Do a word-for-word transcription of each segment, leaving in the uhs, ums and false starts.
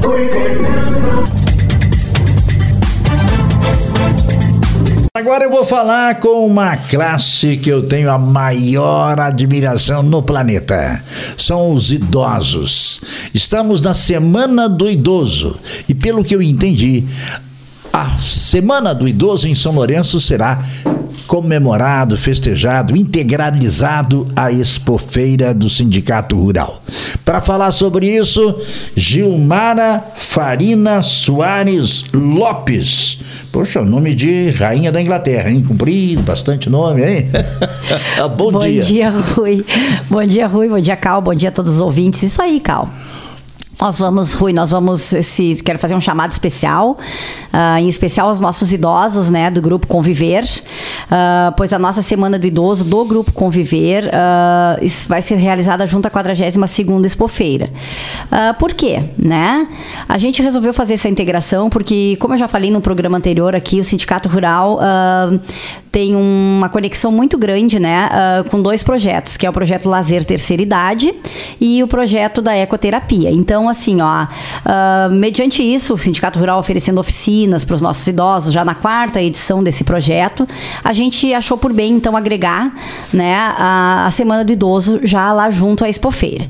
Agora eu vou falar com uma classe que eu tenho a maior admiração no planeta. São os idosos. Estamos na Semana do Idoso e, pelo que eu entendi, a Semana do Idoso em São Lourenço será comemorado, festejado, integralizado a Expofeira do Sindicato Rural. Para falar sobre isso, Gilmara Farina Soares Lopes. Poxa, o nome de rainha da Inglaterra, hein? Comprido, bastante nome, hein? Bom, bom dia. Bom dia, Rui. Bom dia, Rui. Bom dia, Cal. Bom dia a todos os ouvintes. Isso aí, Cal. Nós vamos, Rui, nós vamos, esse, quero fazer um chamado especial, uh, em especial aos nossos idosos, né, do Grupo Conviver, uh, pois a nossa Semana do Idoso do Grupo Conviver uh, isso vai ser realizada junto à quadragésima segunda Expofeira. Uh, por quê? Né? A gente resolveu fazer essa integração porque, como eu já falei no programa anterior aqui, o Sindicato Rural uh, tem uma conexão muito grande, né, uh, com dois projetos, que é o projeto Lazer Terceira Idade e o projeto da Ecoterapia. Então, assim, ó, uh, mediante isso, o Sindicato Rural oferecendo oficinas para os nossos idosos, já na quarta edição desse projeto, a gente achou por bem, então, agregar, né, a, a Semana do Idoso já lá junto à Expofeira.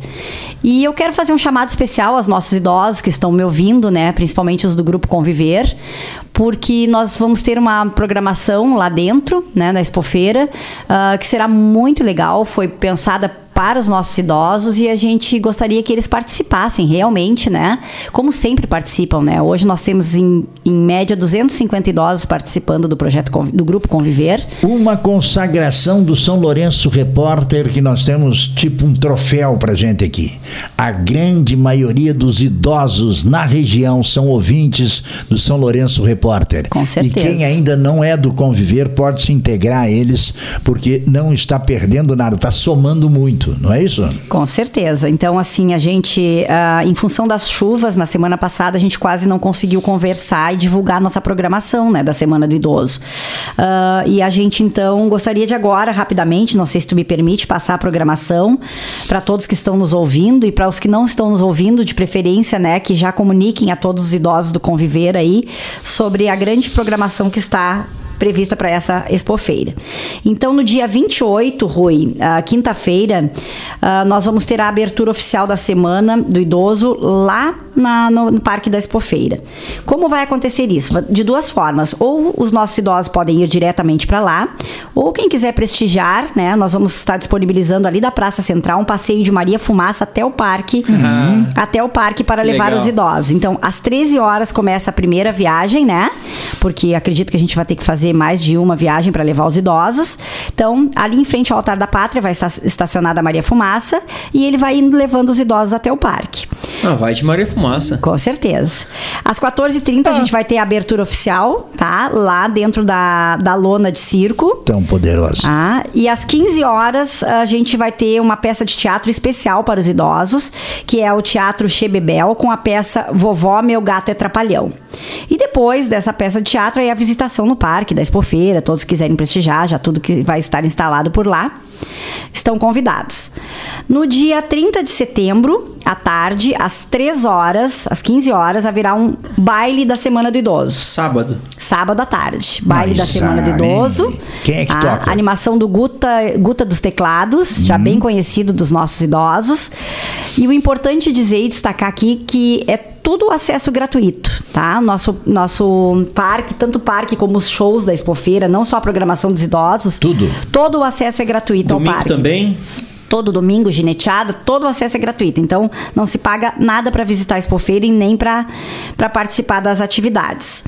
E eu quero fazer um chamado especial aos nossos idosos que estão me ouvindo, né, principalmente os do Grupo Conviver, porque nós vamos ter uma programação lá dentro, né, na Expofeira, uh, que será muito legal, foi pensada para os nossos idosos e a gente gostaria que eles participassem realmente, né? Como sempre participam, né? Hoje nós temos em, em média duzentos e cinquenta idosos participando do projeto do Grupo Conviver. Uma consagração do São Lourenço Repórter que nós temos tipo um troféu pra gente aqui. A grande maioria dos idosos na região são ouvintes do São Lourenço Repórter. Com certeza. E quem ainda não é do Conviver pode se integrar a eles porque não está perdendo nada, está somando muito. Não é isso? Com certeza. Então, assim, a gente, uh, em função das chuvas, na semana passada, a gente quase não conseguiu conversar e divulgar nossa programação, né, da Semana do Idoso. Uh, e a gente, então, gostaria de agora, rapidamente, não sei se tu me permite, passar a programação para todos que estão nos ouvindo e para os que não estão nos ouvindo, de preferência, né, que já comuniquem a todos os idosos do Conviver aí sobre a grande programação que está prevista para essa Expofeira. Então, no dia vinte e oito, Rui, uh, quinta-feira, uh, nós vamos ter a abertura oficial da Semana do Idoso lá na, no, no Parque da Expofeira. Como vai acontecer isso? De duas formas. Ou os nossos idosos podem ir diretamente para lá, ou quem quiser prestigiar, né, nós vamos estar disponibilizando ali da Praça Central um passeio de Maria Fumaça até o parque, uhum. até o parque para que levar legal. Os idosos. Então, às treze horas começa a primeira viagem, né? Porque acredito que a gente vai ter que fazer mais de uma viagem para levar os idosos. Então, ali em frente ao Altar da Pátria vai estar estacionada a Maria Fumaça e ele vai indo levando os idosos até o parque. Ah, vai de Maria Fumaça. Com certeza. Às quatorze e trinta ah. a gente vai ter a abertura oficial, tá? Lá dentro da, da lona de circo. Tão poderosa. Ah, e às quinze horas a gente vai ter uma peça de teatro especial para os idosos, que é o Teatro Che Bebel, com a peça Vovó, Meu Gato é Trapalhão. E depois dessa peça de teatro, aí a visitação no parque da Expofeira, todos que quiserem prestigiar, já tudo que vai estar instalado por lá, estão convidados. No dia trinta de setembro, à tarde, às três horas, às quinze horas, haverá um baile da Semana do Idoso. Sábado. Sábado à tarde. Baile Mas, da Semana do Idoso. Quem é que a toca? Animação do Guta, Guta dos Teclados, hum. já bem conhecido dos nossos idosos. E o importante dizer e destacar aqui que é tudo acesso gratuito, tá? Nosso, nosso parque, tanto o parque como os shows da Expofeira, não só a programação dos idosos. Tudo. Todo o acesso é gratuito Domingo ao parque. Também? Todo domingo, gineteada, todo o acesso é gratuito. Então, não se paga nada para visitar a Expofeira e nem para participar das atividades.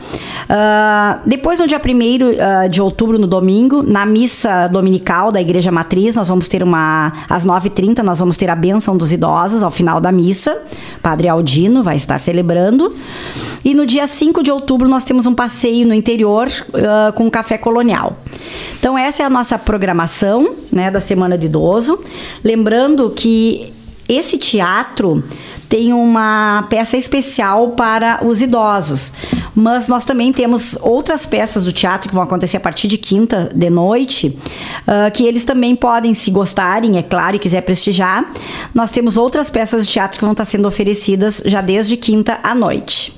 Uh, depois, no dia primeiro uh, de outubro, no domingo, na missa dominical da Igreja Matriz, nós vamos ter uma... Às nove e trinta, nós vamos ter a bênção dos idosos ao final da missa. Padre Aldino vai estar celebrando. E no dia cinco de outubro, nós temos um passeio no interior uh, com um café colonial. Então, essa é a nossa programação, né, da Semana do Idoso. Lembrando que esse teatro tem uma peça especial para os idosos. Mas nós também temos outras peças do teatro que vão acontecer a partir de quinta de noite, uh, que eles também podem, se gostarem, é claro, e quiser prestigiar. Nós temos outras peças de teatro que vão estar sendo oferecidas já desde quinta à noite.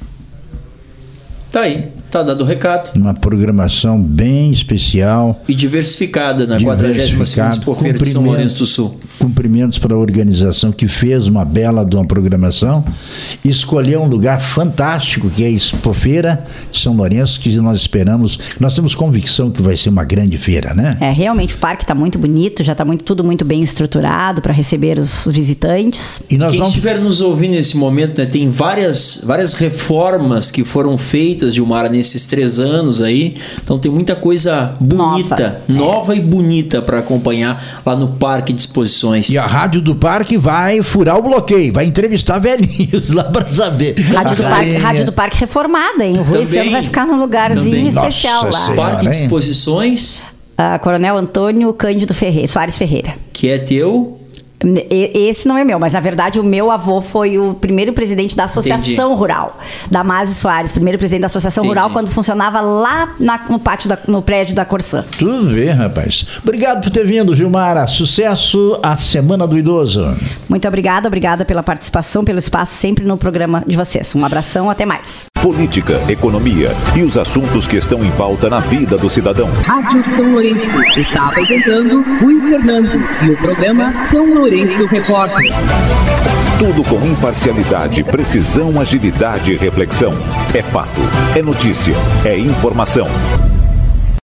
Tá aí, tá dado o recado. Uma programação bem especial. E diversificada na quadragésima segunda Expofeira de São Lourenço do Sul. Cumprimentos para a organização que fez uma bela de uma programação. Escolheu um lugar fantástico, que é a Expofeira de São Lourenço, que nós esperamos. Nós temos convicção que vai ser uma grande feira, né? É, realmente o parque está muito bonito, já está muito, tudo muito bem estruturado para receber os visitantes. E nós Quem vamos... estiver nos ouvindo nesse momento, né, tem várias, várias reformas que foram feitas, Gilmara, nesses três anos aí. Então tem muita coisa bonita, nova, nova é. e bonita para acompanhar lá no Parque de Exposições. E a Rádio do Parque vai furar o bloqueio, vai entrevistar velhinhos lá para saber. Rádio do, Parque, Rádio do Parque reformada, hein? O Rui esse ano vai ficar num lugarzinho também. especial Nossa lá. Senhora, Parque de Exposições. Uh, Coronel Antônio Cândido Ferreira, Soares Ferreira. Que é teu... Esse não é meu, mas na verdade o meu avô foi o primeiro presidente da Associação Entendi. Rural, Damásio Soares, primeiro presidente da Associação Entendi. Rural, quando funcionava lá na, no pátio, da, no prédio da Corsã. Tudo bem, rapaz. Obrigado por ter vindo, Gilmara. Sucesso à Semana do Idoso. Muito obrigada, obrigada pela participação, pelo espaço sempre no programa de vocês. Um abração, até mais. Política, economia e os assuntos que estão em pauta na vida do cidadão. Rádio São Lourenço está apresentando Rui Fernando e o programa São Lourenço Repórter. Tudo com imparcialidade, precisão, agilidade e reflexão. É fato, é notícia, é informação.